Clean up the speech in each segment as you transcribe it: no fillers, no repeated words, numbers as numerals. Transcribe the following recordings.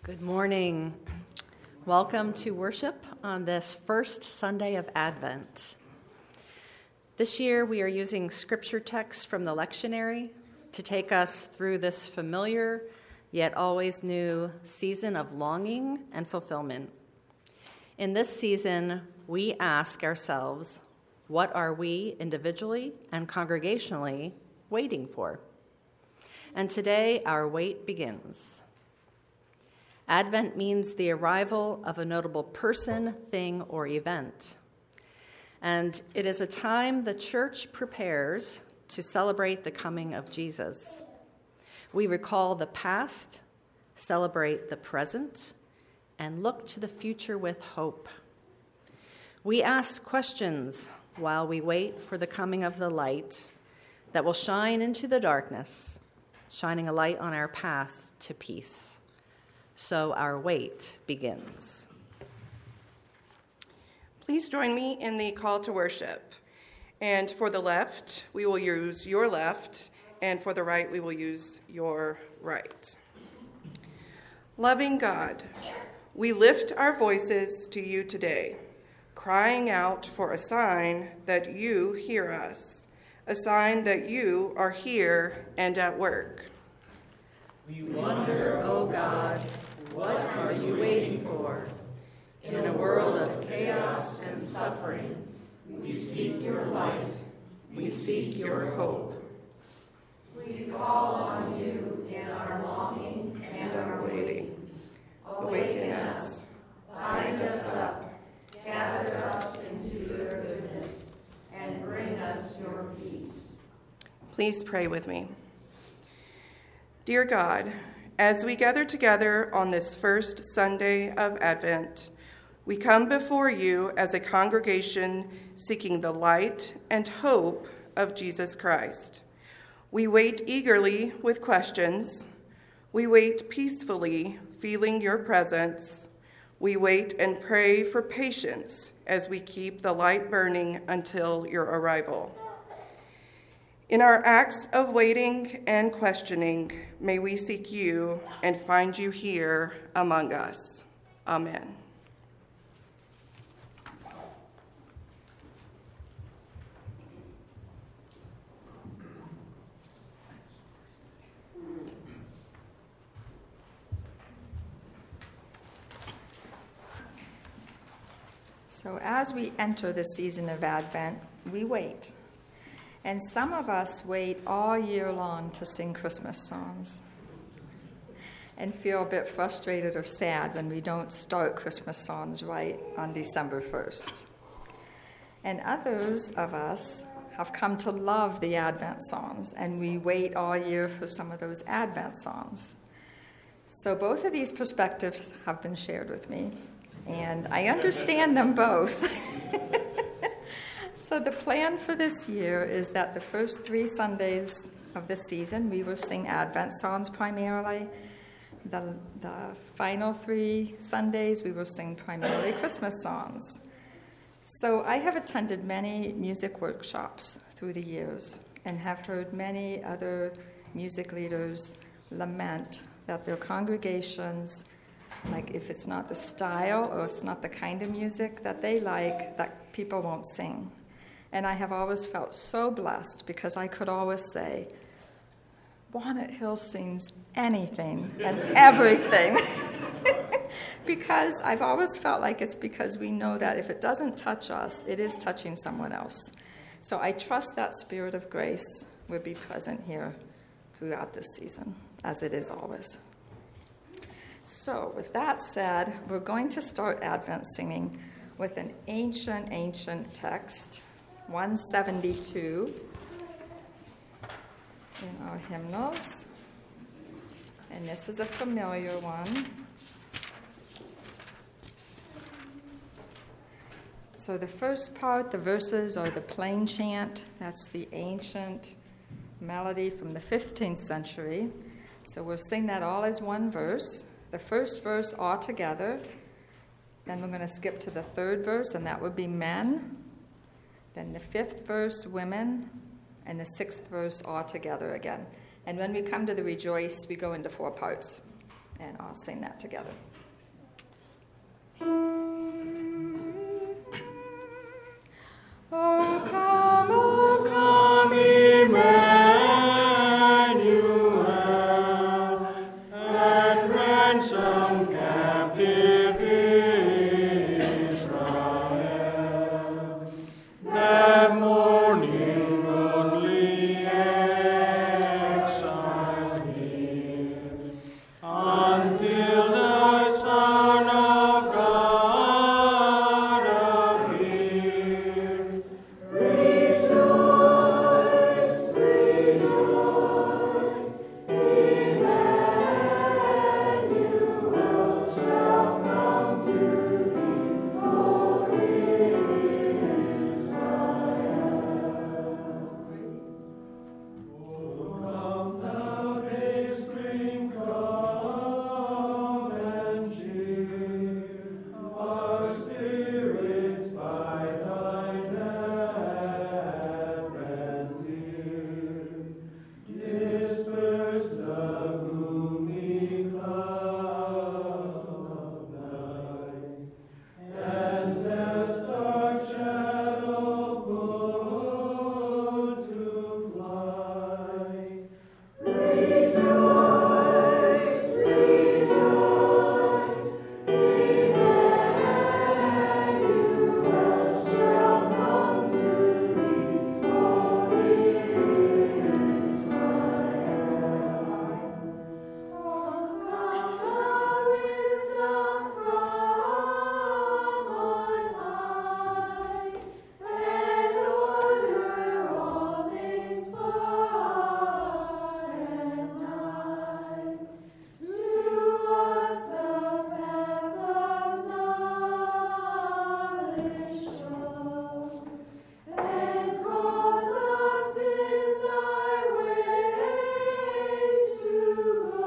Good morning. Welcome to worship on this first Sunday of Advent. This year we are using scripture texts from the lectionary to take us through this familiar yet always new season of longing and fulfillment. In this season, we ask ourselves, what are we individually and congregationally waiting for? And today our wait begins. Advent means the arrival of a notable person, thing, or event. And it is a time the church prepares to celebrate the coming of Jesus. We recall the past, celebrate the present, and look to the future with hope. We ask questions while we wait for the coming of the light that will shine into the darkness, shining a light on our path to peace. So our wait begins. Please join me in the call to worship. And for the left, we will use your left, and for the right, we will use your right. Loving God, we lift our voices to you today, crying out for a sign that you hear us, a sign that you are here and at work. We wonder, O God, what are you waiting for? In a world of chaos and suffering, we seek your light, we seek your hope. We call on you in our longing and our waiting. Awaken us, bind us up, gather us into your goodness, and bring us your peace. Please pray with me. Dear God, as we gather together on this first Sunday of Advent, we come before you as a congregation seeking the light and hope of Jesus Christ. We wait eagerly with questions. We wait peacefully, feeling your presence. We wait and pray for patience as we keep the light burning until your arrival. In our acts of waiting and questioning, may we seek you and find you here among us. Amen. So as we enter the season of Advent, we wait. And some of us wait all year long to sing Christmas songs and feel a bit frustrated or sad when we don't start Christmas songs right on December 1st. And others of us have come to love the Advent songs, and we wait all year for some of those Advent songs. So both of these perspectives have been shared with me, and I understand them both. So the plan for this year is that the first 3 Sundays of the season, we will sing Advent songs primarily. The final 3 Sundays, we will sing primarily Christmas songs. So I have attended many music workshops through the years and have heard many other music leaders lament that their congregations, like if it's not the style or it's not the kind of music that they like, that people won't sing. And I have always felt so blessed because I could always say, Walnut Hill sings anything and everything. Because I've always felt like it's because we know that if it doesn't touch us, it is touching someone else. So I trust that spirit of grace will be present here throughout this season, as it is always. So with that said, we're going to start Advent singing with an ancient text, 172 in our hymnals. And this is a familiar one. So the first part, the verses are the plain chant. That's the ancient melody from the 15th century. So we'll sing that all as one verse. The first verse all together. Then we're going to skip to the 3rd verse, and that would be men. Then the 5th verse, women. And the 6th verse all together again. And when we come to the rejoice, we go into 4 parts. And I'll sing that together. Oh, come, Emmanuel, and ransom captive Israel. That morning lonely exile here, until the Son of God appear. Rejoice, rejoice, Emmanuel shall come to thee, O Israel. O come thou day spring, come and cheer our spirits by thine advent dear. Disperse the gloomy clouds of night, and death's dark shadow put to flight. Rejoice, rejoice, Emmanuel shall come to thee, O Israel. Oh, come the wisdom from on high, and order all things far and nigh. To us the path of knowledge show, and cause us in thy ways to go.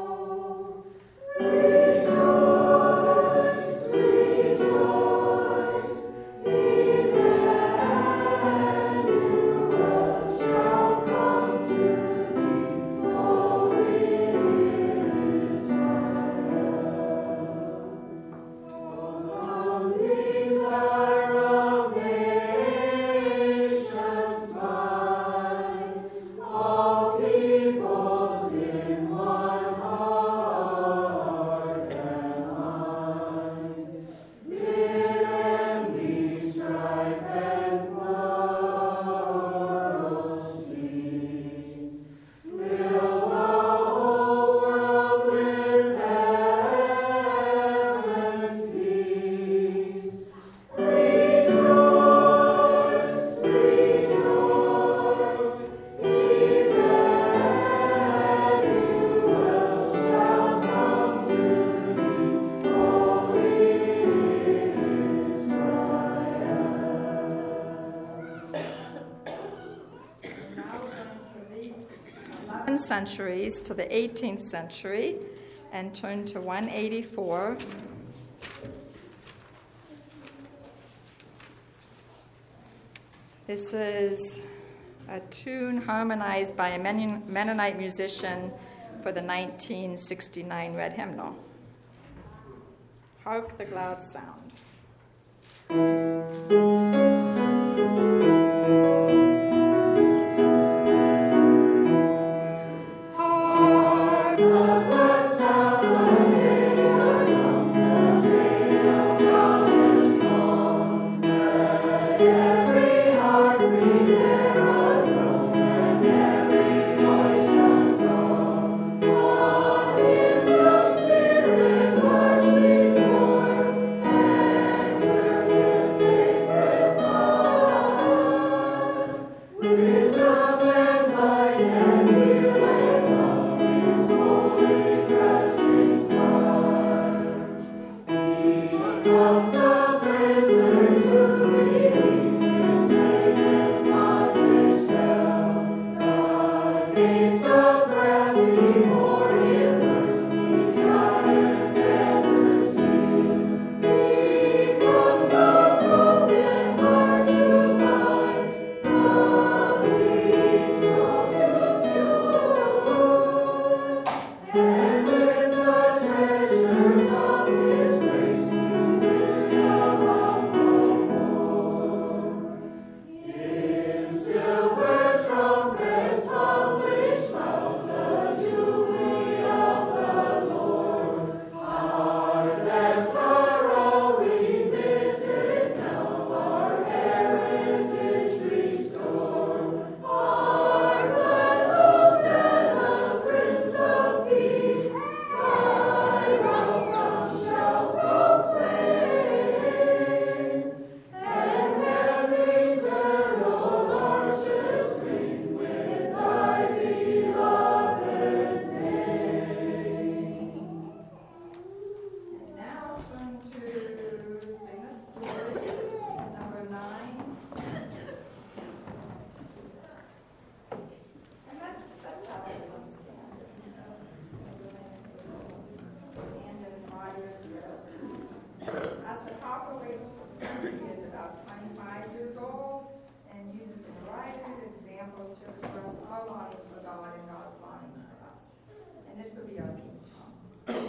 Rejoice, rejoice, Emmanuel shall come to thee, O Israel. Desire of nations find, all peoples in one heart and mind. Bid envy, strife, and quarrel cease. Fill the whole world with heaven's peace. Rejoice, rejoice, Emmanuel shall come to thee, O Israel. 11 centuries to the 18th century and turn to 184. This is a tune harmonized by a Mennonite musician for the 1969 Red Hymnal. Hark the glad sound. Hark the glad sound, the Savior comes, the Savior promised long. Let every heart prepare a throne, and every voice a song. On in the Spirit largely born, and serves His sacred thought. Wisdom and might and zeal and love His holy dress inspire. He comes the prisoners to release in Satan's bondage hell. The gates of brass before Him burst, the iron fetters heal. He comes the broken heart to bind, the bleeding soul to cure. And with the examples to express our longing for God and God's longing for us. And this would be our theme song.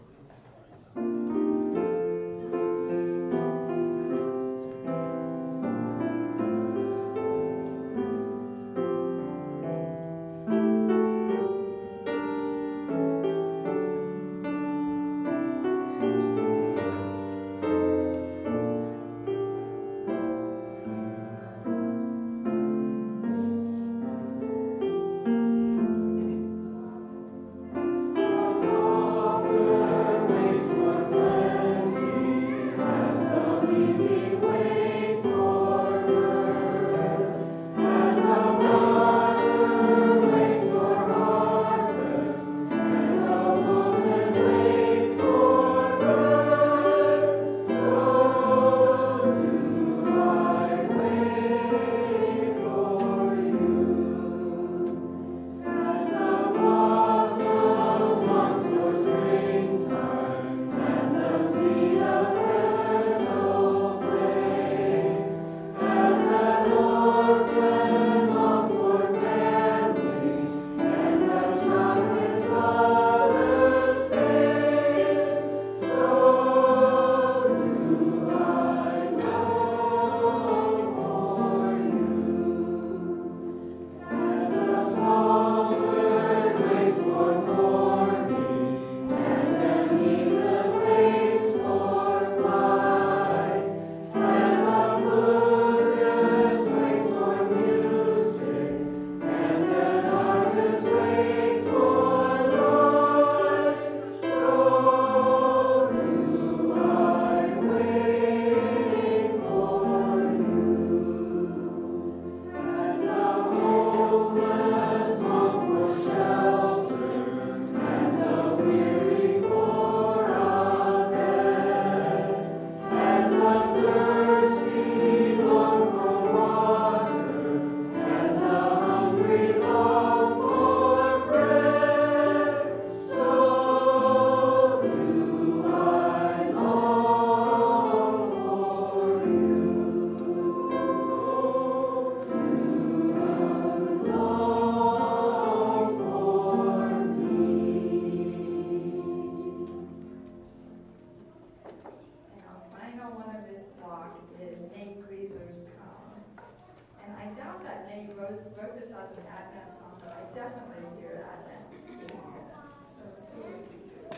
Wrote this as an Advent song, but I definitely hear Advent themes in it. So see what you do.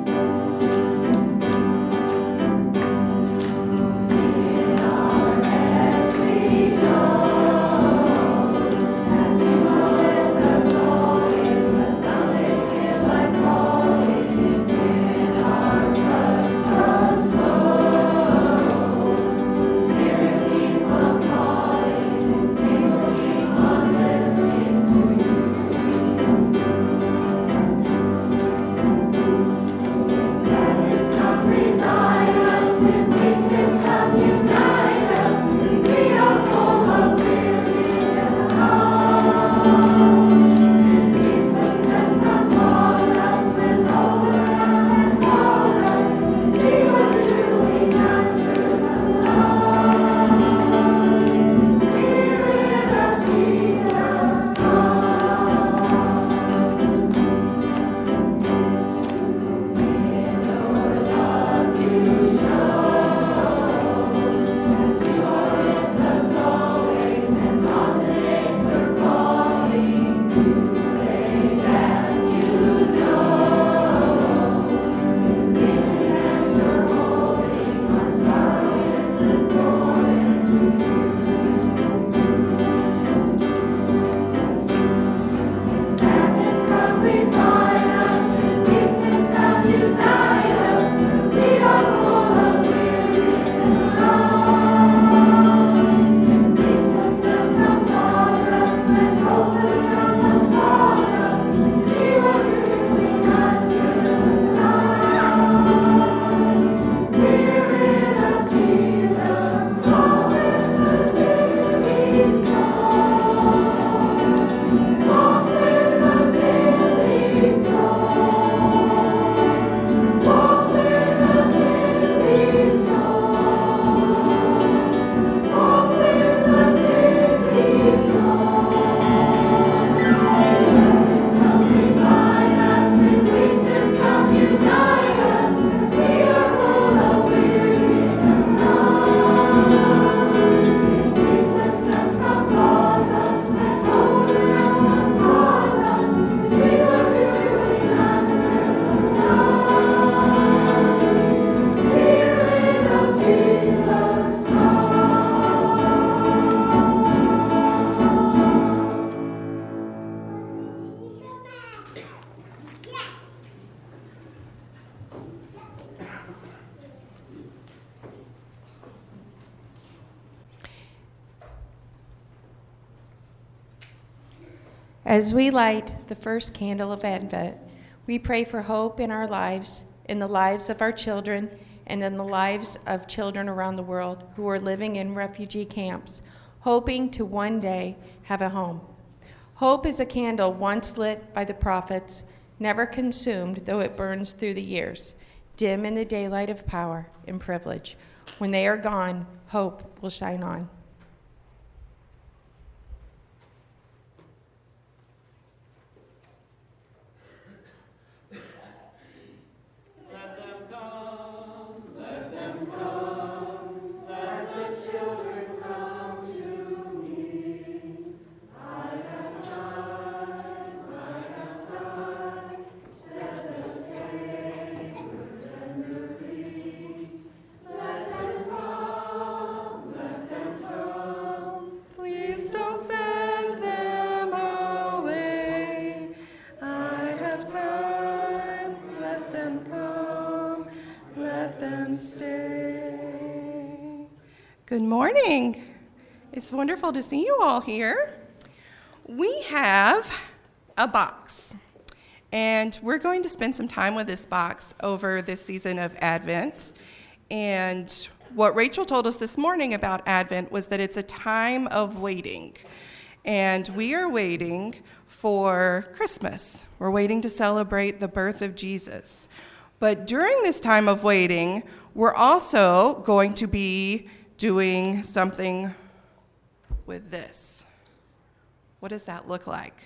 In our As we light the first candle of Advent, we pray for hope in our lives, in the lives of our children, and in the lives of children around the world who are living in refugee camps, hoping to one day have a home. Hope is a candle once lit by the prophets, never consumed, though it burns through the years, dim in the daylight of power and privilege. When they are gone, hope will shine on. Good morning. It's wonderful to see you all here. We have a box, and we're going to spend some time with this box over this season of Advent. And what Rachel told us this morning about Advent was that it's a time of waiting, and we are waiting for Christmas. We're waiting to celebrate the birth of Jesus. But during this time of waiting, we're also going to be doing something with this. What does that look like?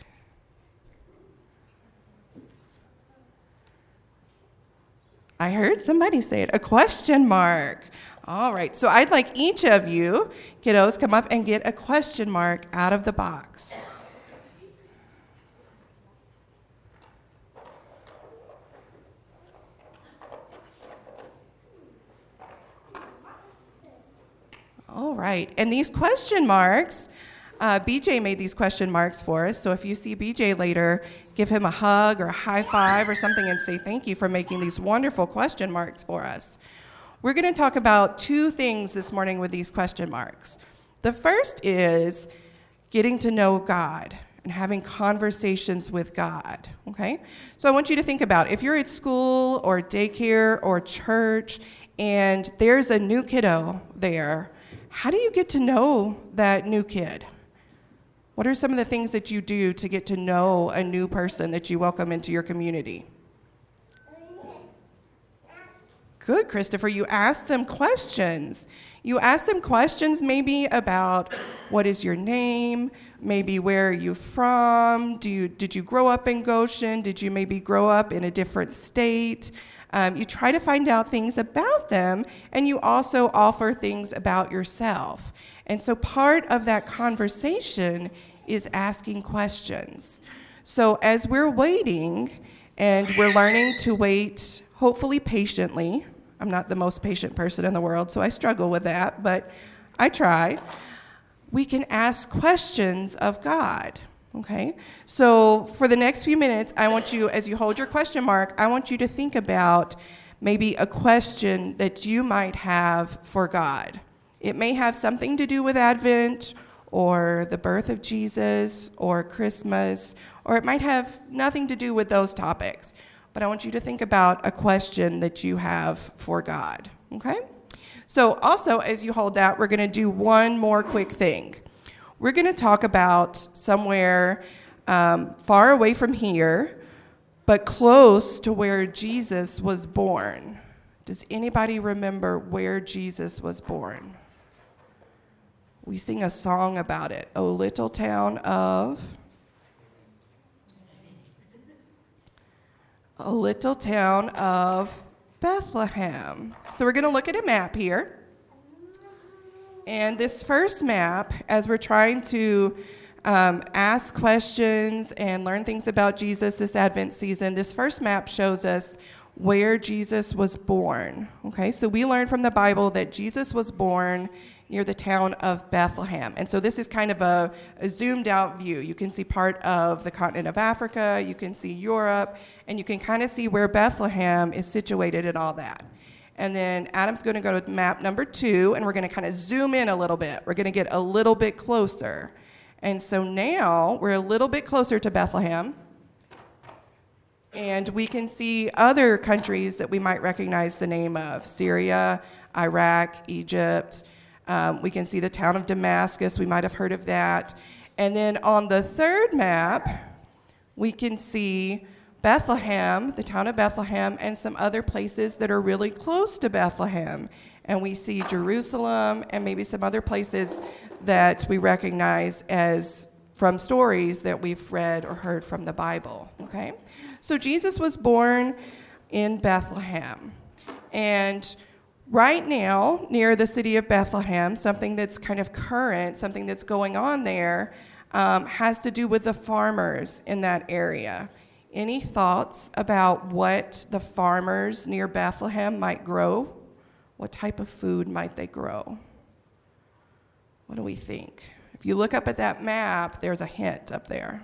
I heard somebody say it, a question mark. All right, so I'd like each of you, kiddos, come up and get a question mark out of the box. All right, and these question marks, BJ made these question marks for us, so if you see BJ later, give him a hug or a high five or something and say thank you for making these wonderful question marks for us. We're going to talk about two things this morning with these question marks. The first is getting to know God and having conversations with God, okay? So I want you to think about if you're at school or daycare or church and there's a new kiddo there, how do you get to know that new kid? What are some of the things that you do to get to know a new person that you welcome into your community? Good, Christopher. You ask them questions. You ask them questions maybe about what is your name, maybe where are you from, did you grow up in Goshen, did you maybe grow up in a different state? You try to find out things about them, and you also offer things about yourself. And so part of that conversation is asking questions. So as we're waiting, and we're learning to wait, hopefully patiently. I'm not the most patient person in the world, so I struggle with that, but I try. We can ask questions of God. Okay, so for the next few minutes, I want you, as you hold your question mark, I want you to think about maybe a question that you might have for God. It may have something to do with Advent or the birth of Jesus or Christmas, or it might have nothing to do with those topics. But I want you to think about a question that you have for God, okay? So also, as you hold that, we're going to do one more quick thing. We're going to talk about somewhere far away from here, but close to where Jesus was born. Does anybody remember where Jesus was born? We sing a song about it. O little town of... A little town of Bethlehem. So we're going to look at a map here. And this first map, as we're trying to ask questions and learn things about Jesus this Advent season, this first map shows us where Jesus was born. Okay, so we learned from the Bible that Jesus was born near the town of Bethlehem. And so this is kind of a zoomed out view. You can see part of the continent of Africa, you can see Europe, and you can kind of see where Bethlehem is situated and all that. And then Adam's going to go to map number 2, and we're going to kind of zoom in a little bit. We're going to get a little bit closer. And so now we're a little bit closer to Bethlehem, and we can see other countries that we might recognize the name of: Syria, Iraq, Egypt. We can see the town of Damascus. We might have heard of that. And then on the third map, we can see Bethlehem, the town of Bethlehem, and some other places that are really close to Bethlehem. And we see Jerusalem and maybe some other places that we recognize as from stories that we've read or heard from the Bible, okay? So Jesus was born in Bethlehem. And right now, near the city of Bethlehem, something that's kind of current, something that's going on there, has to do with the farmers in that area. Any thoughts about what the farmers near Bethlehem might grow? What type of food might they grow? What do we think? If you look up at that map, there's a hint up there.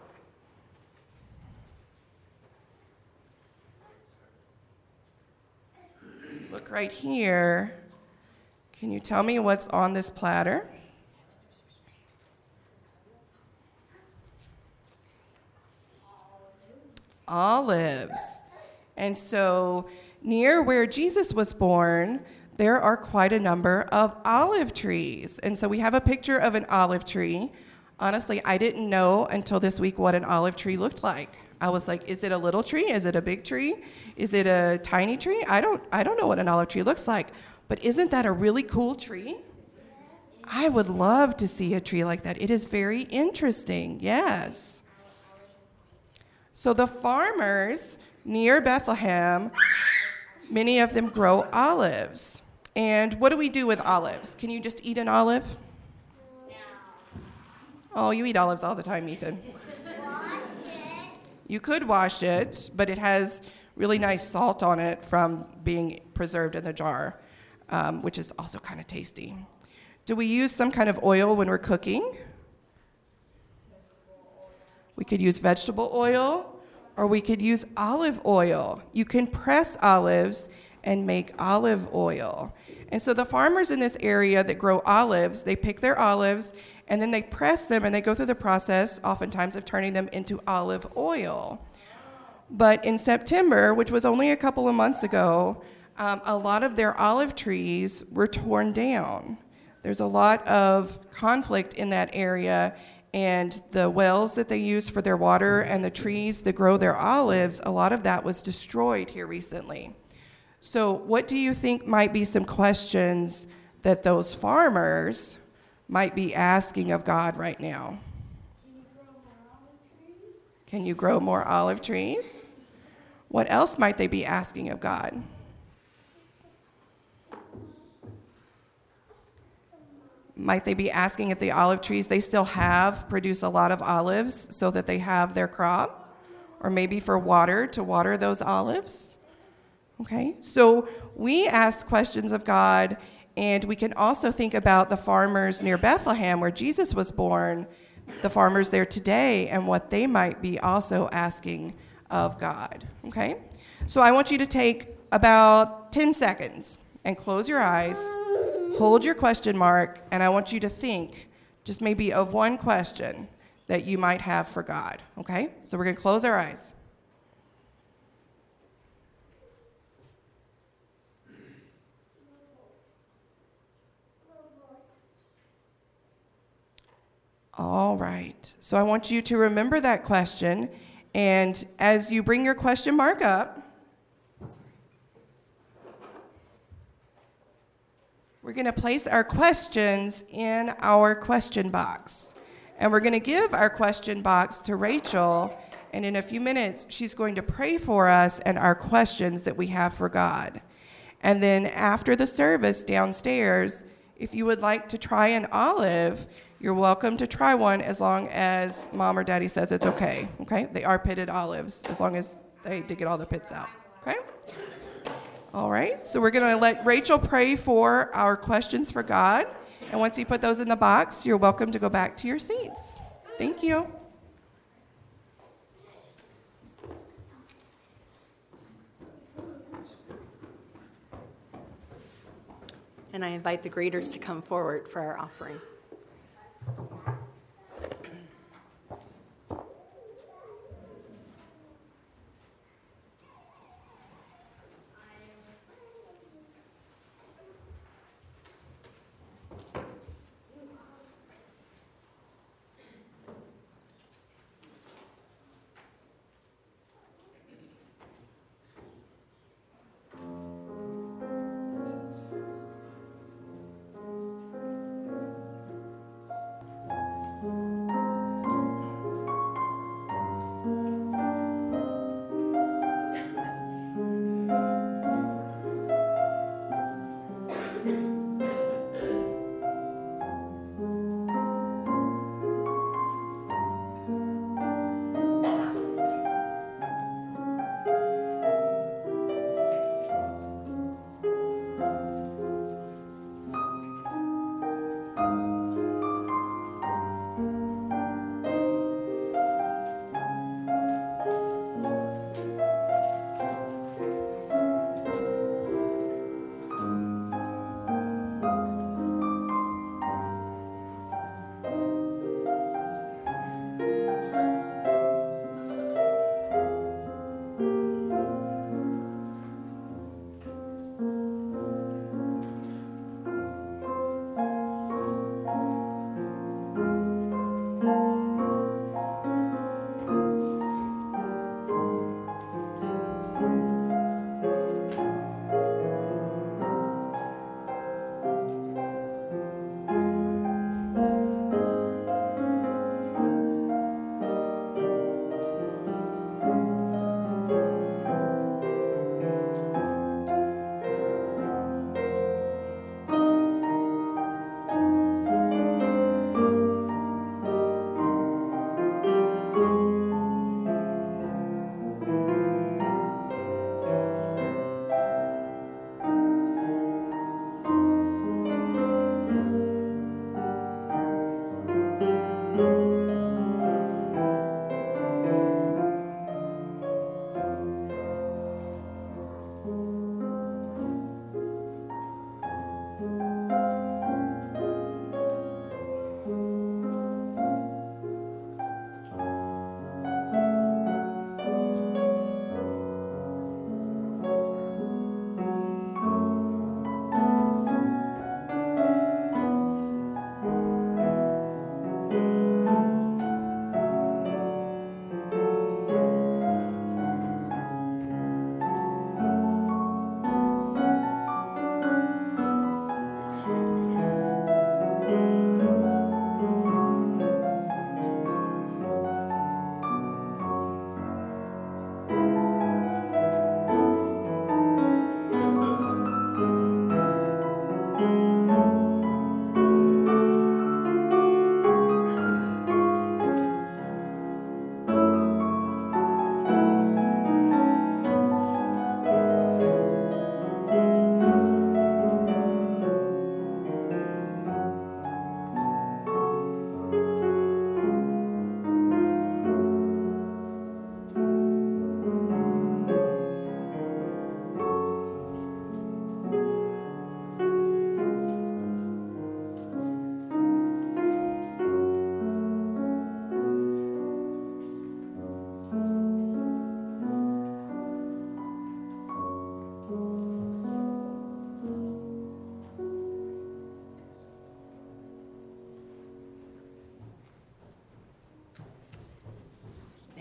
Look right here. Can you tell me what's on this platter? Olives. And so near where Jesus was born, there are quite a number of olive trees. And so we have a picture of an olive tree. Honestly, I didn't know until this week what an olive tree looked like. I was like, is it a little tree? Is it a big tree? Is it a tiny tree? I don't know what an olive tree looks like. But isn't that a really cool tree? I would love to see a tree like that. It is very interesting, yes. So the farmers near Bethlehem, many of them grow olives. And what do we do with olives? Can you just eat an olive? No. Oh, you eat olives all the time, Ethan. Wash it. You could wash it, but it has really nice salt on it from being preserved in the jar, which is also kind of tasty. Do we use some kind of oil when we're cooking? We could use vegetable oil, or we could use olive oil. You can press olives and make olive oil. And so the farmers in this area that grow olives, they pick their olives, and then they press them, and they go through the process, oftentimes, of turning them into olive oil. But in September, which was only a couple of months ago, a lot of their olive trees were torn down. There's a lot of conflict in that area, and the wells that they use for their water and the trees that grow their olives, a lot of that was destroyed here recently. So what do you think might be some questions that those farmers might be asking of God right now? Can you grow more olive trees? What else might they be asking of God? Might they be asking if the olive trees they still have produce a lot of olives so that they have their crop? Or maybe for water to water those olives? Okay, so we ask questions of God, and we can also think about the farmers near Bethlehem where Jesus was born, the farmers there today, and what they might be also asking of God. Okay, so I want you to take about 10 seconds and close your eyes. Hold your question mark, and I want you to think just maybe of one question that you might have for God, okay? So we're going to close our eyes. All right. So I want you to remember that question, and as you bring your question mark up, we're going to place our questions in our question box. And we're going to give our question box to Rachel, and in a few minutes, she's going to pray for us and our questions that we have for God. And then after the service downstairs, if you would like to try an olive, you're welcome to try one as long as Mom or Daddy says it's okay. Okay? They are pitted olives, as long as they did get all the pits out. Okay? All right, so we're going to let Rachel pray for our questions for God. And once you put those in the box, you're welcome to go back to your seats. Thank you. And I invite the greeters to come forward for our offering.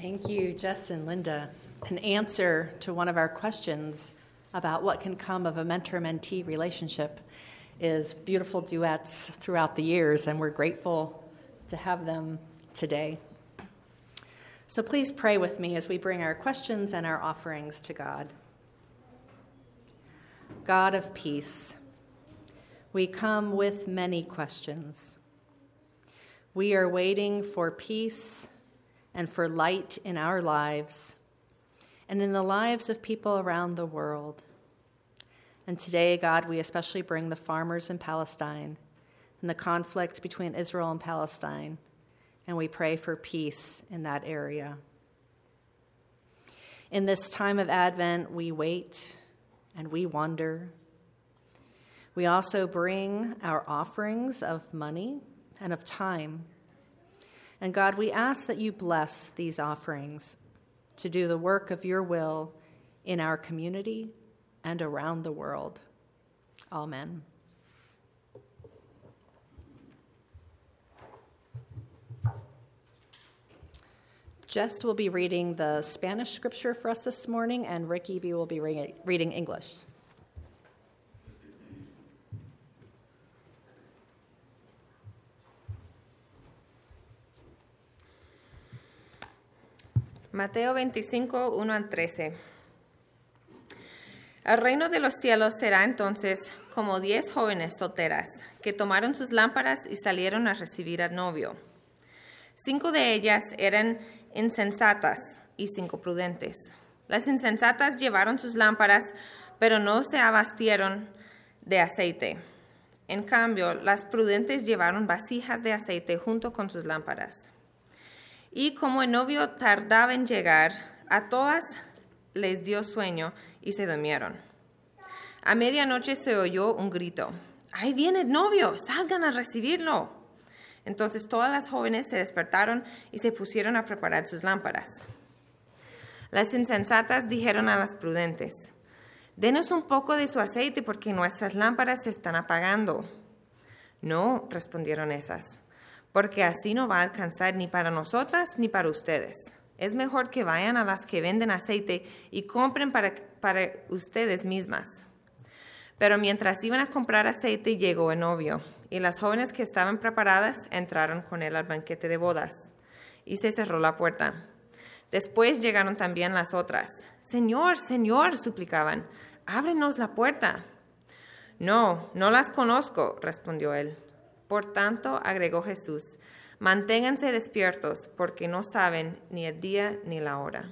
Thank you, Jess and Linda. An answer to one of our questions about what can come of a mentor-mentee relationship is beautiful duets throughout the years, and we're grateful to have them today. So please pray with me as we bring our questions and our offerings to God. God of peace, we come with many questions. We are waiting for peace and for light in our lives and in the lives of people around the world. And today, God, we especially bring the farmers in Palestine and the conflict between Israel and Palestine, and we pray for peace in that area. In this time of Advent, we wait and we wonder. We also bring our offerings of money and of time. And God, we ask that you bless these offerings to do the work of your will in our community and around the world. Amen. Jess will be reading the Spanish scripture for us this morning, and Ricky B. will be reading English. Mateo 25, 1 al 13. El reino de los cielos será entonces como 10 jóvenes solteras que tomaron sus lámparas y salieron a recibir al novio. 5 de ellas eran insensatas y 5 prudentes. Las insensatas llevaron sus lámparas, pero no se abastieron de aceite. En cambio, las prudentes llevaron vasijas de aceite junto con sus lámparas. Y como el novio tardaba en llegar, a todas les dio sueño y se durmieron. A medianoche se oyó un grito: ¡Ahí viene el novio! ¡Salgan a recibirlo! Entonces todas las jóvenes se despertaron y se pusieron a preparar sus lámparas. Las insensatas dijeron a las prudentes: «Denos un poco de su aceite porque nuestras lámparas se están apagando». «No», respondieron esas, «porque así no va a alcanzar ni para nosotras ni para ustedes. Es mejor que vayan a las que venden aceite y compren para ustedes mismas». Pero mientras iban a comprar aceite, llegó el novio, y las jóvenes que estaban preparadas entraron con él al banquete de bodas, y se cerró la puerta. Después llegaron también las otras. «Señor, Señor», suplicaban, «ábrenos la puerta». «No, no las conozco», respondió él. Por tanto, agregó Jesús, «manténganse despiertos, porque no saben ni el día ni la hora».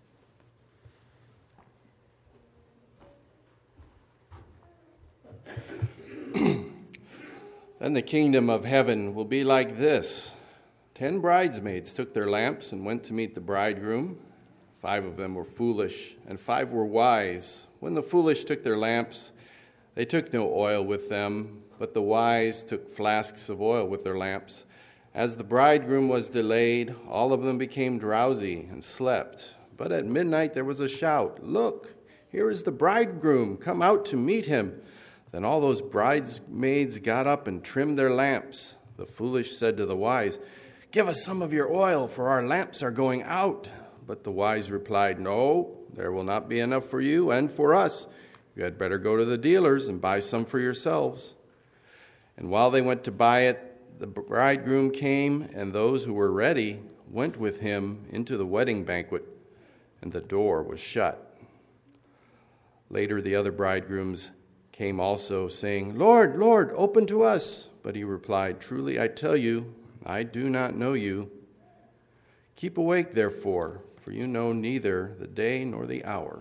Then the kingdom of heaven will be like this. 10 bridesmaids took their lamps and went to meet the bridegroom. 5 of them were foolish, and 5 were wise. When the foolish took their lamps, they took no oil with them, but the wise took flasks of oil with their lamps. As the bridegroom was delayed, all of them became drowsy and slept. But at midnight there was a shout, "Look, here is the bridegroom, come out to meet him." Then all those bridesmaids got up and trimmed their lamps. The foolish said to the wise, "Give us some of your oil, for our lamps are going out." But the wise replied, "No, there will not be enough for you and for us. You had better go to the dealers and buy some for yourselves." And while they went to buy it, the bridegroom came, and those who were ready went with him into the wedding banquet, and the door was shut. Later the other bridegrooms came also, saying, "Lord, Lord, open to us." But he replied, "Truly I tell you, I do not know you. Keep awake, therefore, for you know neither the day nor the hour."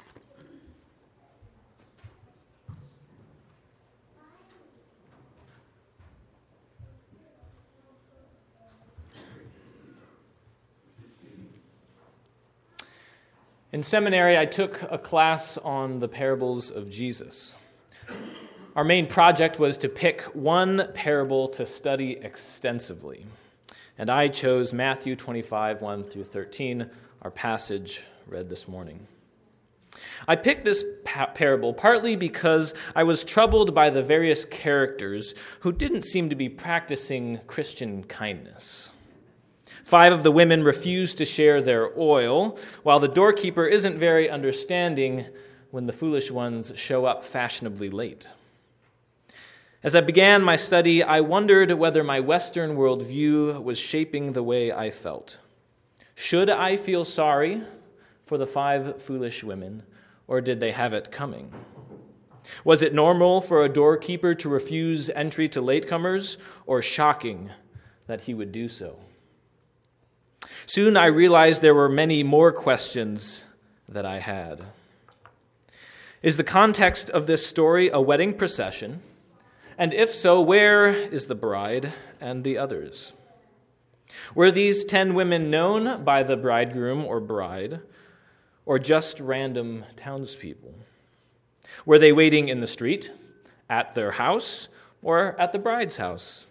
In seminary, I took a class on the parables of Jesus. Our main project was to pick one parable to study extensively. And I chose Matthew 25, 1 through 13, our passage read this morning. I picked this parable partly because I was troubled by the various characters who didn't seem to be practicing Christian kindness. 5 of the women refuse to share their oil, while the doorkeeper isn't very understanding when the foolish ones show up fashionably late. As I began my study, I wondered whether my Western worldview was shaping the way I felt. Should I feel sorry for the 5 foolish women, or did they have it coming? Was it normal for a doorkeeper to refuse entry to latecomers, or shocking that he would do so? Soon I realized there were many more questions that I had. Is the context of this story a wedding procession? And if so, where is the bride and the others? Were these 10 women known by the bridegroom or bride, or just random townspeople? Were they waiting in the street, at their house, or at the bride's house?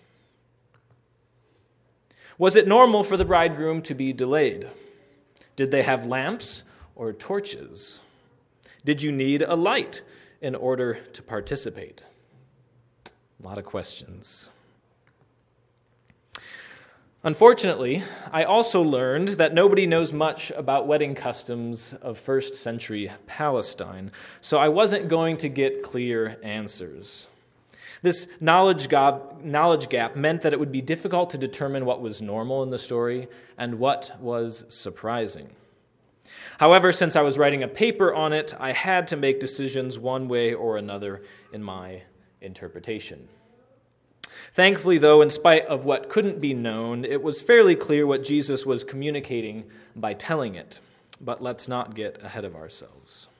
Was it normal for the bridegroom to be delayed? Did they have lamps or torches? Did you need a light in order to participate? A lot of questions. Unfortunately, I also learned that nobody knows much about wedding customs of first century Palestine, so I wasn't going to get clear answers. This knowledge gap meant that it would be difficult to determine what was normal in the story and what was surprising. However, since I was writing a paper on it, I had to make decisions one way or another in my interpretation. Thankfully, though, in spite of what couldn't be known, it was fairly clear what Jesus was communicating by telling it. But let's not get ahead of ourselves.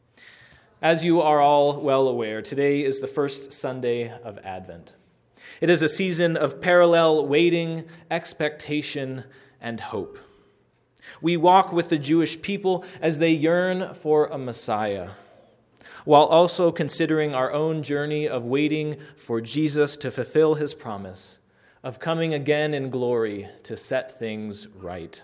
As you are all well aware, today is the first Sunday of Advent. It is a season of parallel waiting, expectation, and hope. We walk with the Jewish people as they yearn for a Messiah, while also considering our own journey of waiting for Jesus to fulfill his promise of coming again in glory to set things right.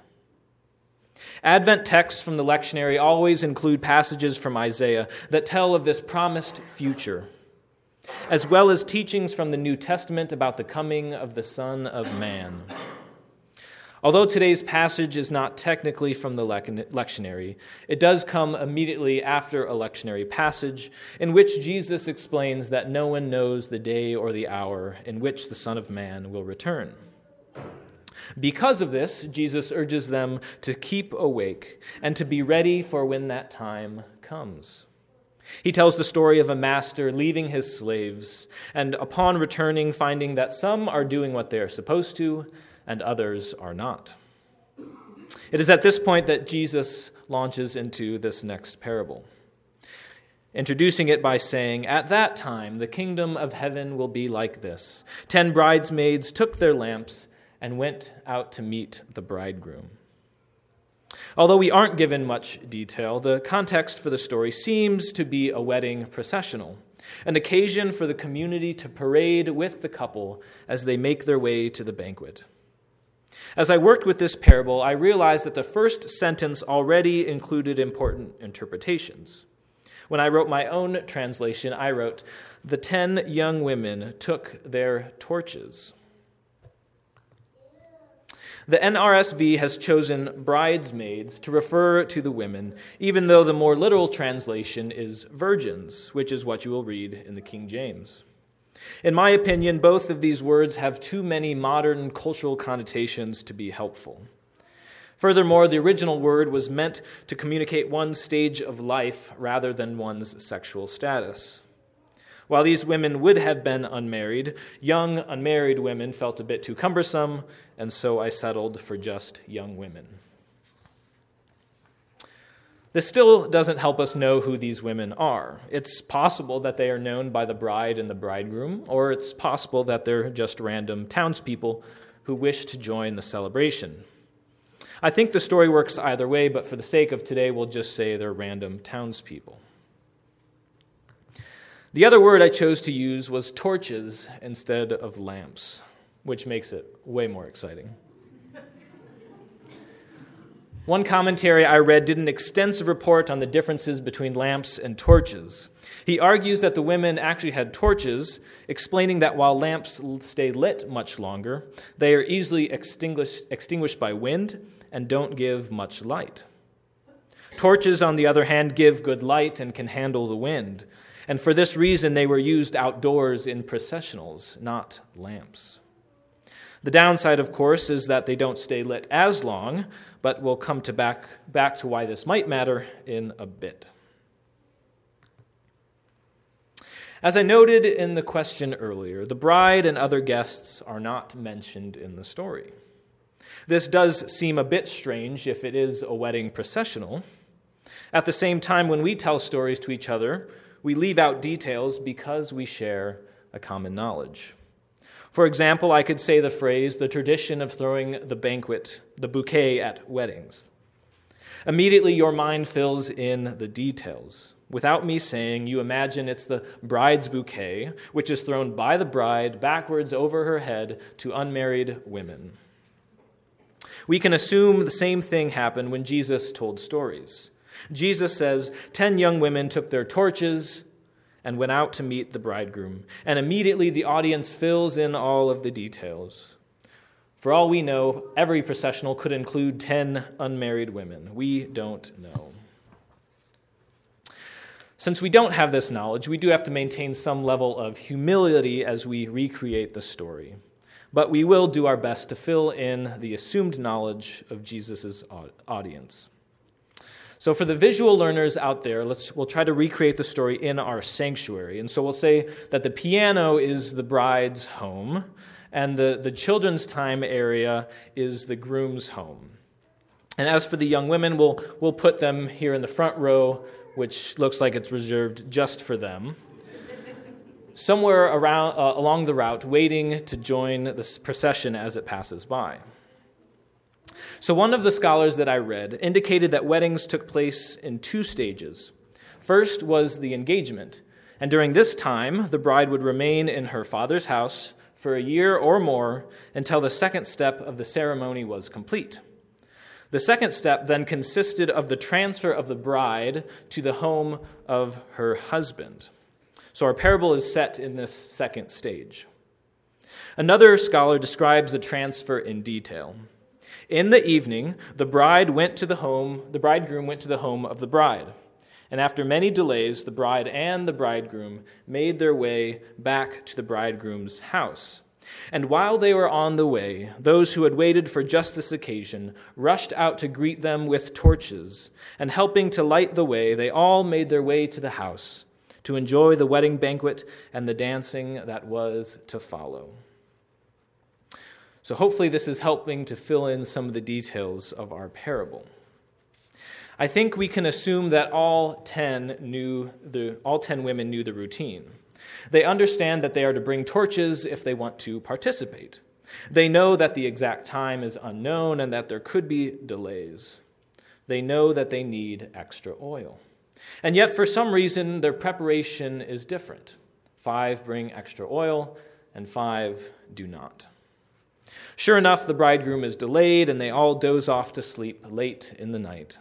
Advent texts from the lectionary always include passages from Isaiah that tell of this promised future, as well as teachings from the New Testament about the coming of the Son of Man. Although today's passage is not technically from the lectionary, it does come immediately after a lectionary passage in which Jesus explains that no one knows the day or the hour in which the Son of Man will return. Because of this, Jesus urges them to keep awake and to be ready for when that time comes. He tells the story of a master leaving his slaves, and upon returning, finding that some are doing what they are supposed to, and others are not. It is at this point that Jesus launches into this next parable, introducing it by saying, "At that time, the kingdom of heaven will be like this. 10 bridesmaids took their lamps and went out to meet the bridegroom." Although we aren't given much detail, the context for the story seems to be a wedding processional, an occasion for the community to parade with the couple as they make their way to the banquet. As I worked with this parable, I realized that the first sentence already included important interpretations. When I wrote my own translation, I wrote, "The 10 young women took their torches." The NRSV has chosen bridesmaids to refer to the women, even though the more literal translation is virgins, which is what you will read in the King James. In my opinion, both of these words have too many modern cultural connotations to be helpful. Furthermore, the original word was meant to communicate one's stage of life rather than one's sexual status. While these women would have been unmarried, young unmarried women felt a bit too cumbersome, and so I settled for just young women. This still doesn't help us know who these women are. It's possible that they are known by the bride and the bridegroom, or it's possible that they're just random townspeople who wish to join the celebration. I think the story works either way, but for the sake of today, we'll just say they're random townspeople. The other word I chose to use was torches instead of lamps, which makes it way more exciting. One commentary I read did an extensive report on the differences between lamps and torches. He argues that the women actually had torches, explaining that while lamps stay lit much longer, they are easily extinguished by wind and don't give much light. Torches, on the other hand, give good light and can handle the wind, and for this reason they were used outdoors in processionals, not lamps. The downside, of course, is that they don't stay lit as long, but we'll come back to why this might matter in a bit. As I noted in the question earlier, the bride and other guests are not mentioned in the story. This does seem a bit strange if it is a wedding processional. At the same time, when we tell stories to each other, we leave out details because we share a common knowledge. For example, I could say the phrase, the tradition of throwing the bouquet at weddings. Immediately, your mind fills in the details. Without me saying, you imagine it's the bride's bouquet, which is thrown by the bride backwards over her head to unmarried women. We can assume the same thing happened when Jesus told stories. Jesus says, 10 young women took their torches and went out to meet the bridegroom. And immediately the audience fills in all of the details. For all we know, every processional could include 10 unmarried women. We don't know. Since we don't have this knowledge, we do have to maintain some level of humility as we recreate the story. But we will do our best to fill in the assumed knowledge of Jesus' audience. So for the visual learners out there, we'll try to recreate the story in our sanctuary. And so we'll say that the piano is the bride's home, and the children's time area is the groom's home. And as for the young women, we'll put them here in the front row, which looks like it's reserved just for them, somewhere around along the route, waiting to join this procession as it passes by. So one of the scholars that I read indicated that weddings took place in 2 stages. First was the engagement, and during this time, the bride would remain in her father's house for a year or more until the second step of the ceremony was complete. The second step then consisted of the transfer of the bride to the home of her husband. So our parable is set in this second stage. Another scholar describes the transfer in detail. In the evening, the bridegroom went to the home of the bride. And after many delays, the bride and the bridegroom made their way back to the bridegroom's house. And while they were on the way, those who had waited for just this occasion rushed out to greet them with torches, and helping to light the way, they all made their way to the house to enjoy the wedding banquet and the dancing that was to follow. So hopefully this is helping to fill in some of the details of our parable. I think we can assume that all 10 women knew the routine. They understand that they are to bring torches if they want to participate. They know that the exact time is unknown and that there could be delays. They know that they need extra oil. And yet, for some reason, their preparation is different. 5 bring extra oil, and 5 do not. Sure enough, the bridegroom is delayed, and they all doze off to sleep late in the night.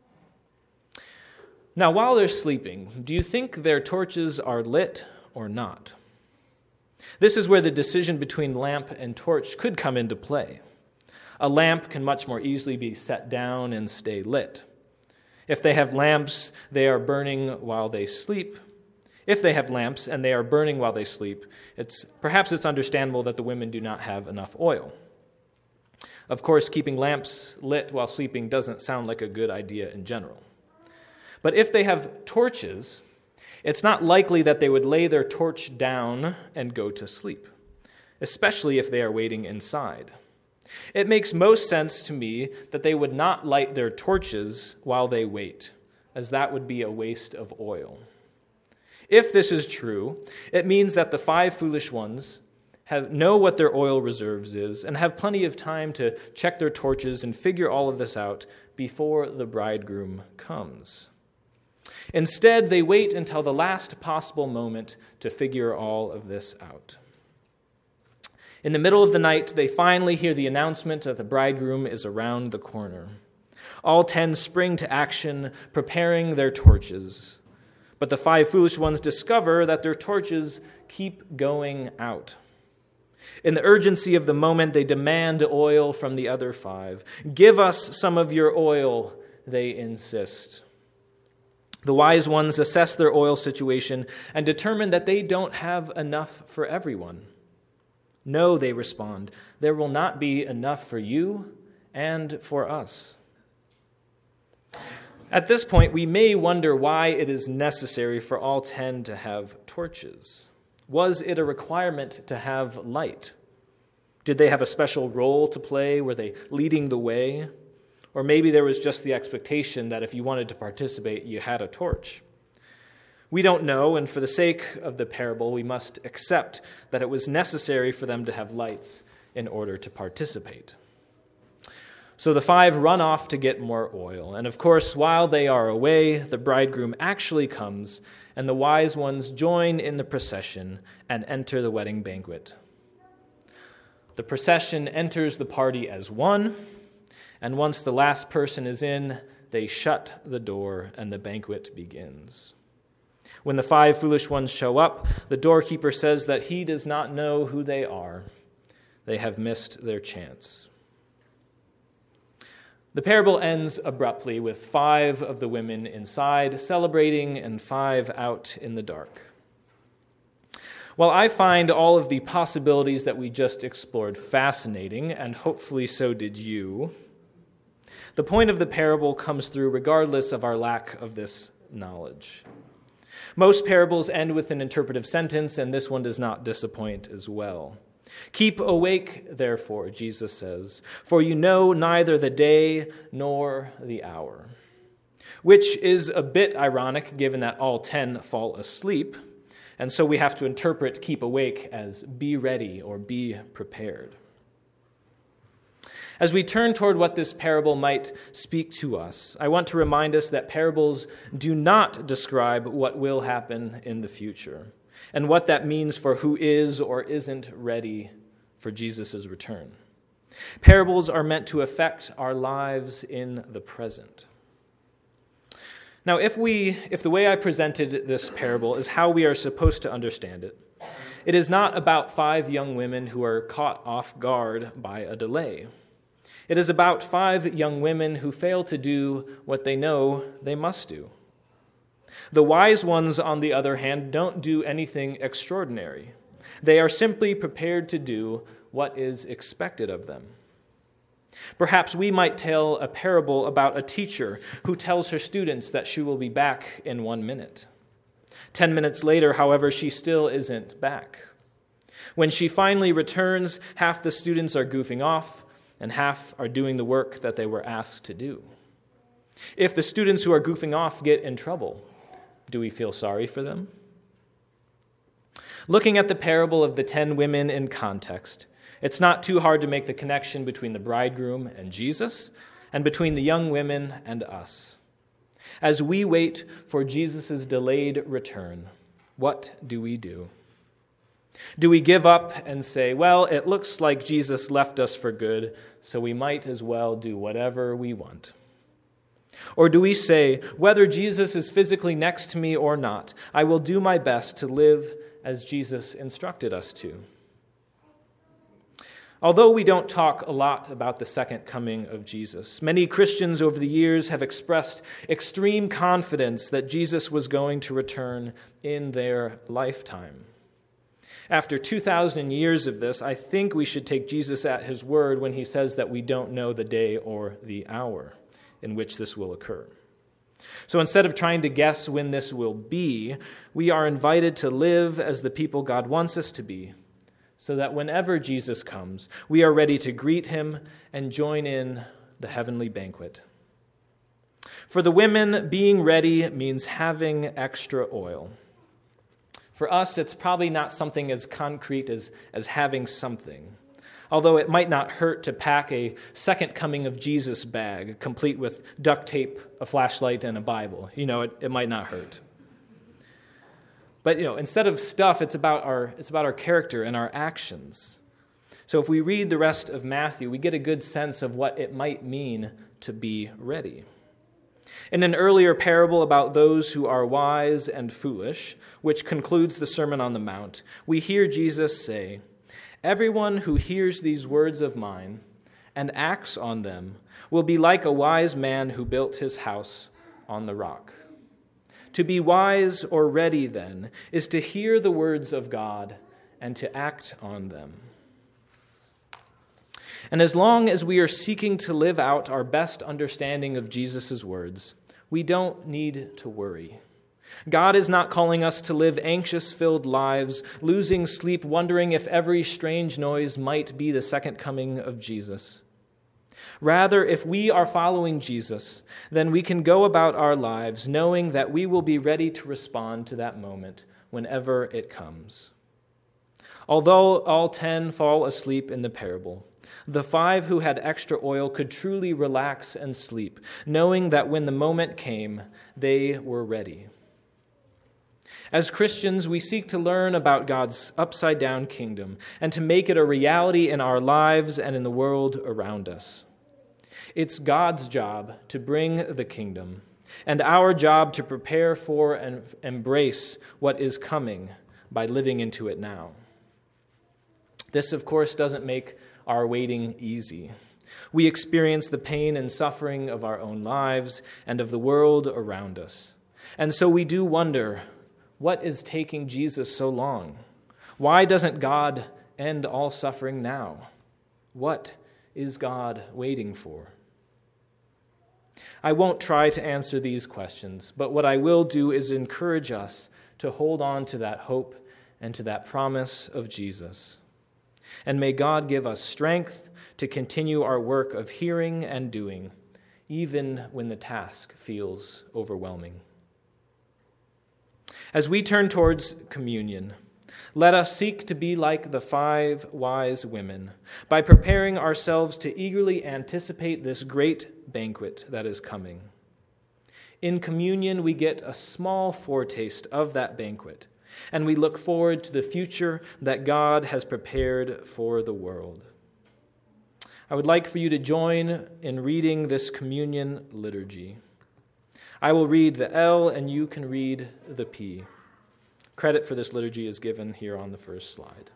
Now, while they're sleeping, do you think their torches are lit or not? This is where the decision between lamp and torch could come into play. A lamp can much more easily be set down and stay lit. If they have lamps, they are burning while they sleep. If they have lamps and they are burning while they sleep, perhaps it's understandable that the women do not have enough oil. Of course, keeping lamps lit while sleeping doesn't sound like a good idea in general. But if they have torches, it's not likely that they would lay their torch down and go to sleep, especially if they are waiting inside. It makes most sense to me that they would not light their torches while they wait, as that would be a waste of oil. If this is true, it means that the 5 foolish ones know what their oil reserves is and have plenty of time to check their torches and figure all of this out before the bridegroom comes. Instead, they wait until the last possible moment to figure all of this out. In the middle of the night, they finally hear the announcement that the bridegroom is around the corner. All 10 spring to action, preparing their torches. But the 5 foolish ones discover that their torches keep going out. In the urgency of the moment, they demand oil from the other 5. "Give us some of your oil," they insist. The wise ones assess their oil situation and determine that they don't have enough for everyone. "No," they respond, "there will not be enough for you and for us." At this point, we may wonder why it is necessary for all 10 to have torches. Was it a requirement to have light? Did they have a special role to play? Were they leading the way? Or maybe there was just the expectation that if you wanted to participate, you had a torch. We don't know, and for the sake of the parable, we must accept that it was necessary for them to have lights in order to participate. So the 5 run off to get more oil. And of course, while they are away, the bridegroom actually comes, and the wise ones join in the procession and enter the wedding banquet. The procession enters the party as one, and once the last person is in, they shut the door and the banquet begins. When the 5 foolish ones show up, the doorkeeper says that he does not know who they are. They have missed their chance. The parable ends abruptly with 5 of the women inside celebrating and 5 out in the dark. While I find all of the possibilities that we just explored fascinating, and hopefully so did you, the point of the parable comes through regardless of our lack of this knowledge. Most parables end with an interpretive sentence, and this one does not disappoint as well. "Keep awake, therefore," Jesus says, "for you know neither the day nor the hour." Which is a bit ironic given that all 10 fall asleep, and so we have to interpret "keep awake" as "be ready" or "be prepared." As we turn toward what this parable might speak to us, I want to remind us that parables do not describe what will happen in the future and what that means for who is or isn't ready for Jesus' return. Parables are meant to affect our lives in the present. Now, if the way I presented this parable is how we are supposed to understand it, it is not about 5 young women who are caught off guard by a delay. It is about 5 young women who fail to do what they know they must do. The wise ones, on the other hand, don't do anything extraordinary. They are simply prepared to do what is expected of them. Perhaps we might tell a parable about a teacher who tells her students that she will be back in 1 minute. 10 minutes later, however, she still isn't back. When she finally returns, half the students are goofing off and half are doing the work that they were asked to do. If the students who are goofing off get in trouble, do we feel sorry for them? Looking at the parable of the 10 women in context, it's not too hard to make the connection between the bridegroom and Jesus and between the young women and us. As we wait for Jesus' delayed return, what do we do? Do we give up and say, well, it looks like Jesus left us for good, so we might as well do whatever we want? Or do we say, whether Jesus is physically next to me or not, I will do my best to live as Jesus instructed us to? Although we don't talk a lot about the second coming of Jesus, many Christians over the years have expressed extreme confidence that Jesus was going to return in their lifetime. After 2,000 years of this, I think we should take Jesus at his word when he says that we don't know the day or the hour in which this will occur. So instead of trying to guess when this will be, we are invited to live as the people God wants us to be, so that whenever Jesus comes, we are ready to greet him and join in the heavenly banquet. For the women, being ready means having extra oil. For us, it's probably not something as concrete as having something, although it might not hurt to pack a second coming of Jesus bag, complete with duct tape, a flashlight, and a Bible. It might not hurt. But, instead of stuff, it's about our character and our actions. So if we read the rest of Matthew, we get a good sense of what it might mean to be ready. In an earlier parable about those who are wise and foolish, which concludes the Sermon on the Mount, we hear Jesus say, "Everyone who hears these words of mine and acts on them will be like a wise man who built his house on the rock." To be wise or ready, then, is to hear the words of God and to act on them. And as long as we are seeking to live out our best understanding of Jesus' words, we don't need to worry. God is not calling us to live anxious-filled lives, losing sleep, wondering if every strange noise might be the second coming of Jesus. Rather, if we are following Jesus, then we can go about our lives knowing that we will be ready to respond to that moment whenever it comes. Although all 10 fall asleep in the parable, the 5 who had extra oil could truly relax and sleep, knowing that when the moment came, they were ready. As Christians, we seek to learn about God's upside-down kingdom and to make it a reality in our lives and in the world around us. It's God's job to bring the kingdom, and our job to prepare for and embrace what is coming by living into it now. This, of course, doesn't make our waiting easy. We experience the pain and suffering of our own lives and of the world around us. And so we do wonder, what is taking Jesus so long? Why doesn't God end all suffering now? What is God waiting for? I won't try to answer these questions, but what I will do is encourage us to hold on to that hope and to that promise of Jesus. And may God give us strength to continue our work of hearing and doing, even when the task feels overwhelming. As we turn towards communion, let us seek to be like the 5 wise women by preparing ourselves to eagerly anticipate this great banquet that is coming. In communion, we get a small foretaste of that banquet, and we look forward to the future that God has prepared for the world. I would like for you to join in reading this communion liturgy. I will read the L and you can read the P. Credit for this liturgy is given here on the first slide.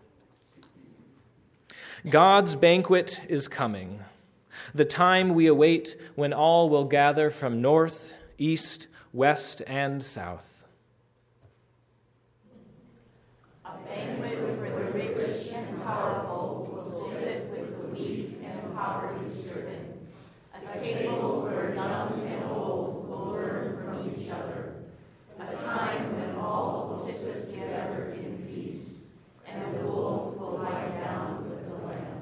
God's banquet is coming, the time we await when all will gather from north, east, west, and south. A banquet where the rich and powerful will sit with the weak and poverty-stricken. A table where young and old will learn from each other. A time when all will sit together in peace, and the wolf will lie down with the lamb.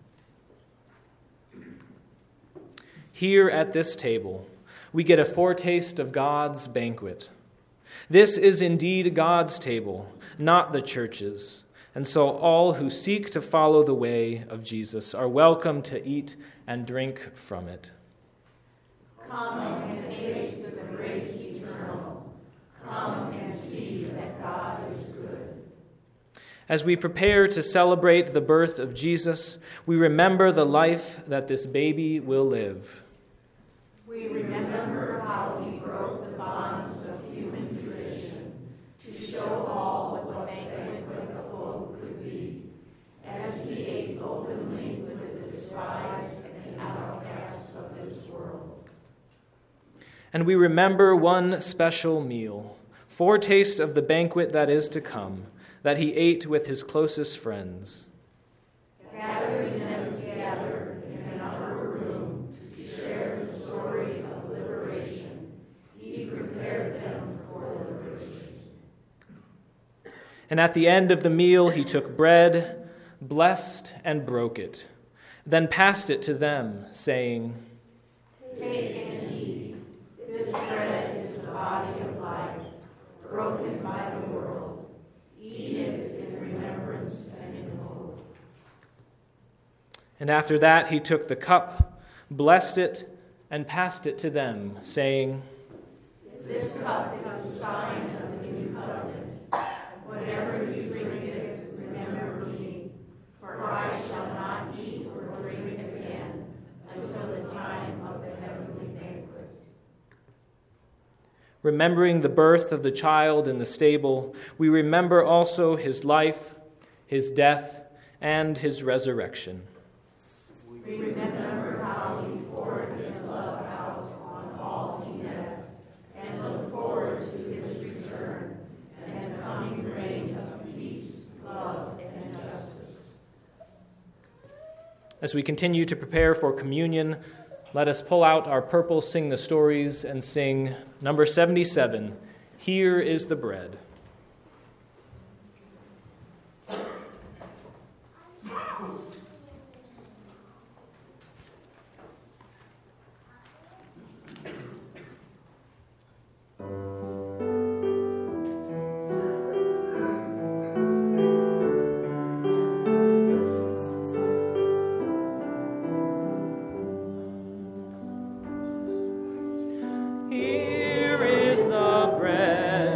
Here at this table, we get a foretaste of God's banquet. This is indeed God's table, not the church's. And so all who seek to follow the way of Jesus are welcome to eat and drink from it. Come and taste of the grace eternal. Come and see that God is good. As we prepare to celebrate the birth of Jesus, we remember the life that this baby will live. We remember how he broke the bonds of human tradition to show all what the banquet of hope could be, as he ate openly with the despised and outcasts of this world. And we remember one special meal, foretaste of the banquet that is to come, that he ate with his closest friends. Gathering them together in an upper room to share the story of liberation, he prepared them for liberation. And at the end of the meal, he took bread, blessed and broke it, then passed it to them, saying, Take and eat. This bread is the body of life, broken by the world. Eat it in remembrance and in hope. And after that, he took the cup, blessed it, and passed it to them, saying, This cup is a sign of the new covenant. Whatever you drink it, remember me, for I shall not Remembering the birth of the child in the stable, we remember also his life, his death, and his resurrection. We remember how he poured his love out on all he met, and look forward to his return and the coming reign of peace, love, and justice. As we continue to prepare for communion, let us pull out our purple Sing the Stories and sing number 77, Here is the Bread. Here is the bread.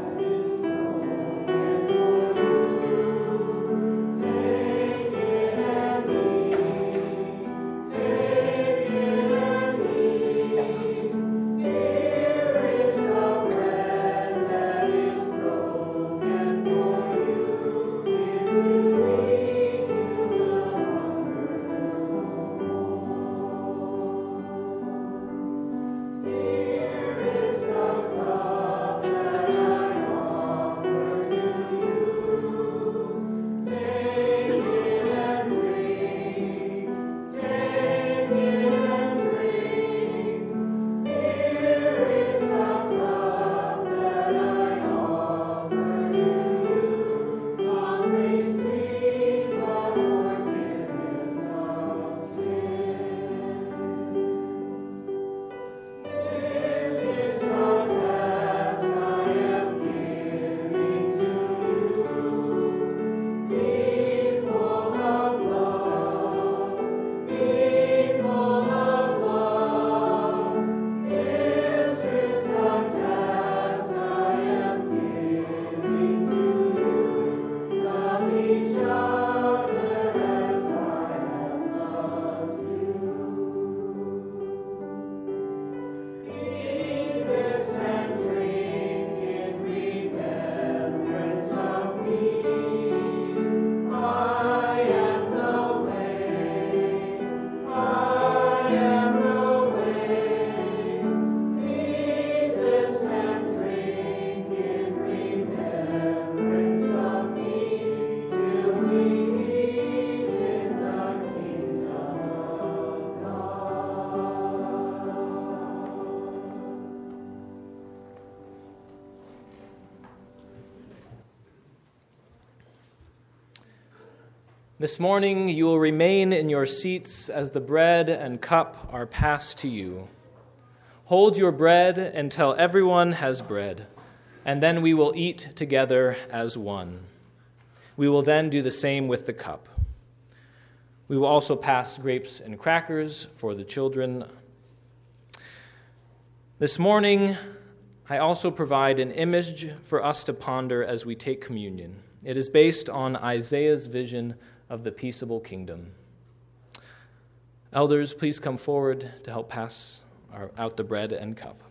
This morning you will remain in your seats as the bread and cup are passed to you. Hold your bread until everyone has bread, and then we will eat together as one. We will then do the same with the cup. We will also pass grapes and crackers for the children. This morning, I also provide an image for us to ponder as we take communion. It is based on Isaiah's vision of the peaceable kingdom. Elders, please come forward to help pass out the bread and cup.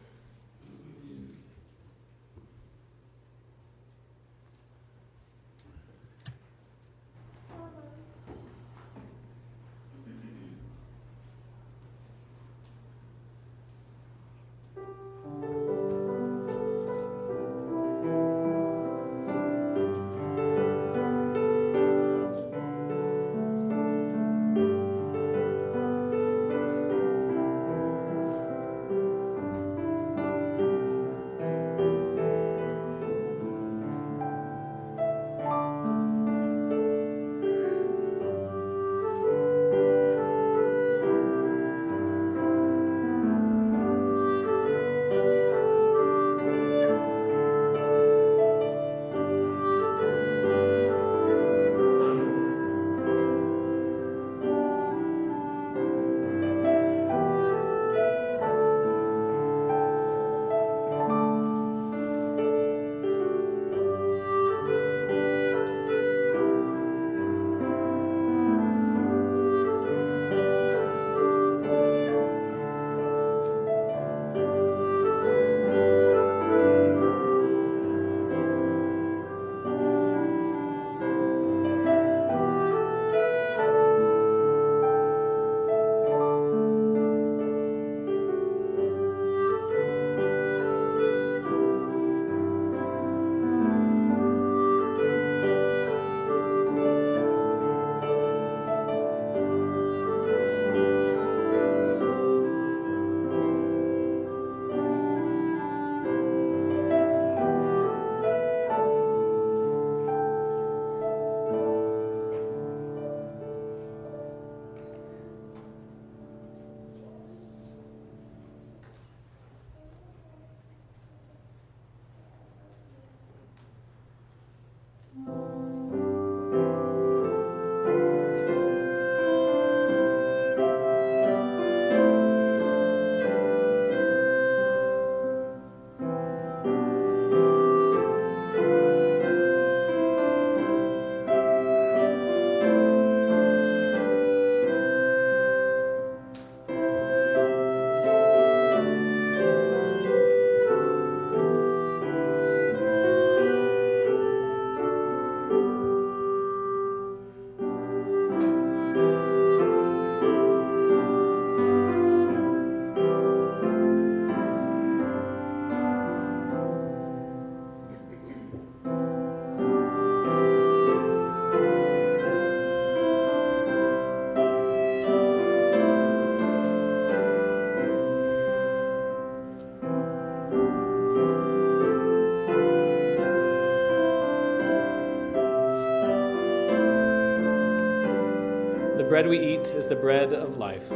bread we eat is the bread of life.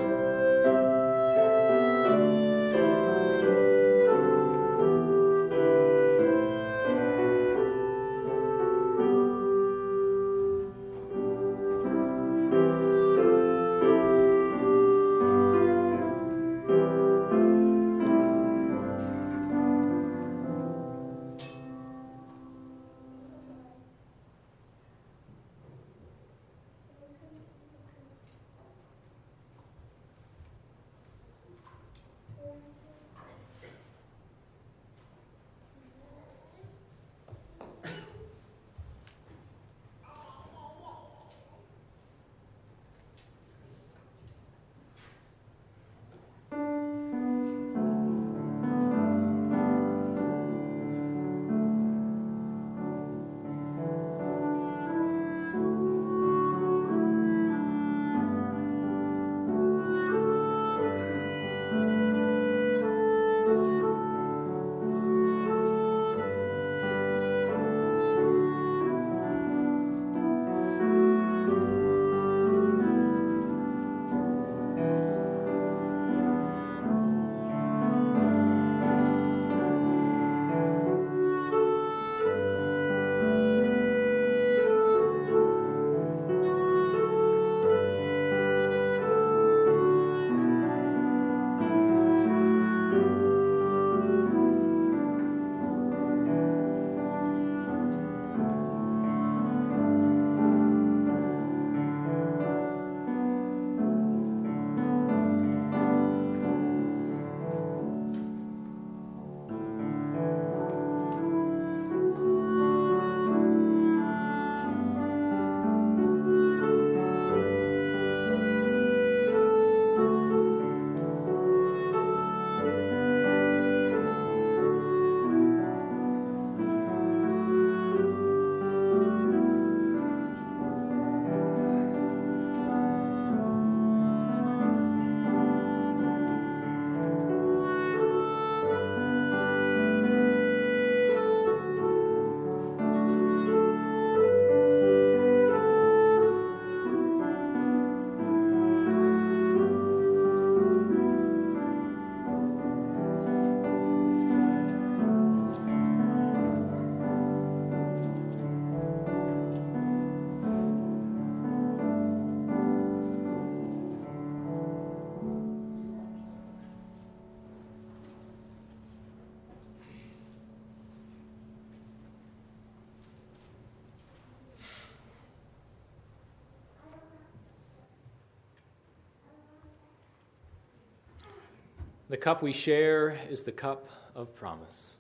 The cup we share is the cup of promise.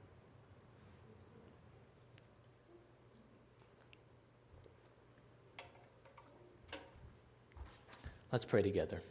Let's pray together.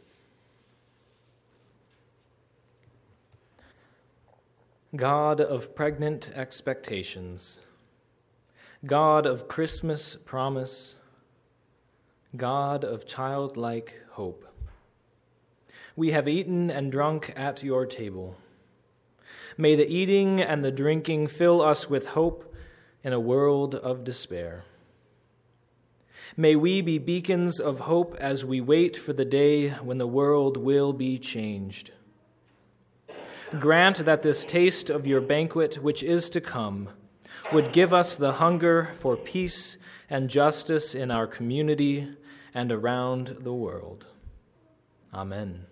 God of pregnant expectations, God of Christmas promise, God of childlike hope, we have eaten and drunk at your table. May the eating and the drinking fill us with hope in a world of despair. May we be beacons of hope as we wait for the day when the world will be changed. Grant that this taste of your banquet, which is to come, would give us the hunger for peace and justice in our community and around the world. Amen.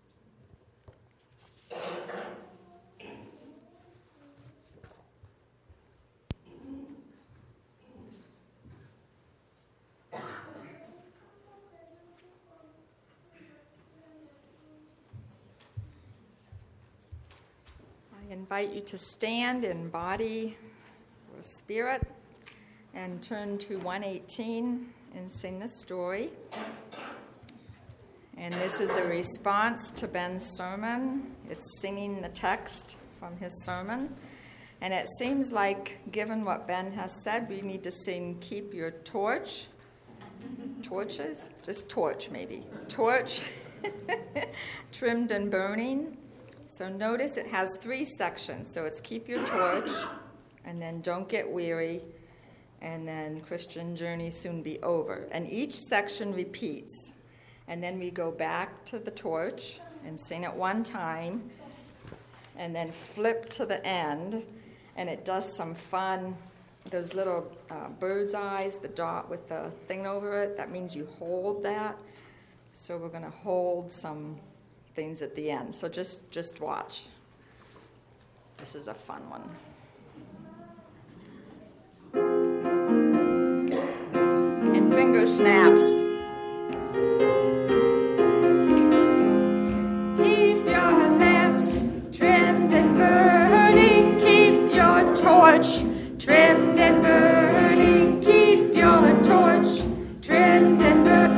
I invite you to stand in body or spirit and turn to 118 and sing the story. And this is a response to Ben's sermon. It's singing the text from his sermon. And it seems like, given what Ben has said, we need to sing Keep Your Torch. Torches? Just torch, maybe. Torch trimmed and burning. So notice it has 3 sections. So it's Keep Your Torch, and then Don't Get Weary, and then Christian Journey Soon Be Over. And each section repeats. And then we go back to the torch and sing it one time, and then flip to the end, and it does some fun, those little bird's eyes, the dot with the thing over it, that means you hold that. So we're going to hold some things at the end. So just watch. This is a fun one. And finger snaps. Keep your lamps trimmed and burning. Keep your torch trimmed and burning. Keep your torch trimmed and burning.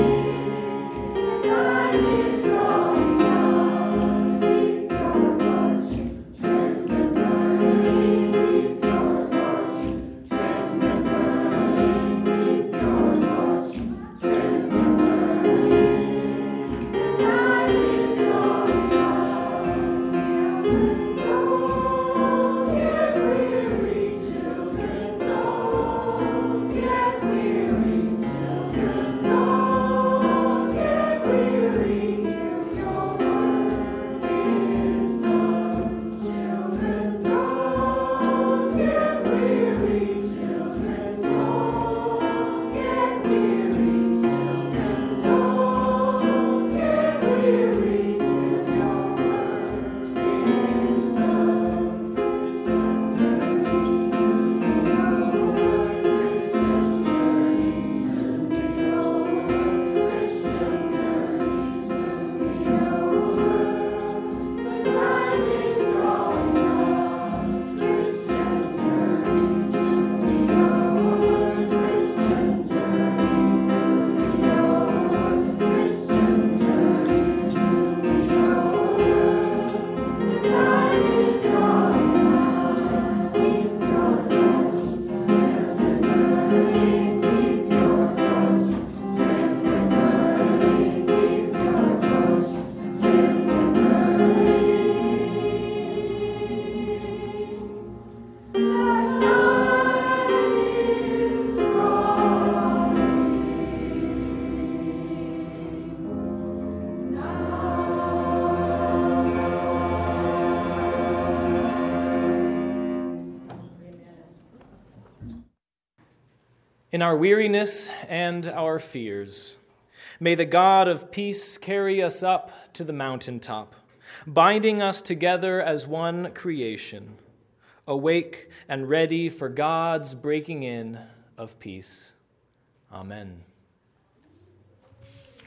In our weariness and our fears, may the God of peace carry us up to the mountaintop, binding us together as one creation, awake and ready for God's breaking in of peace. Amen.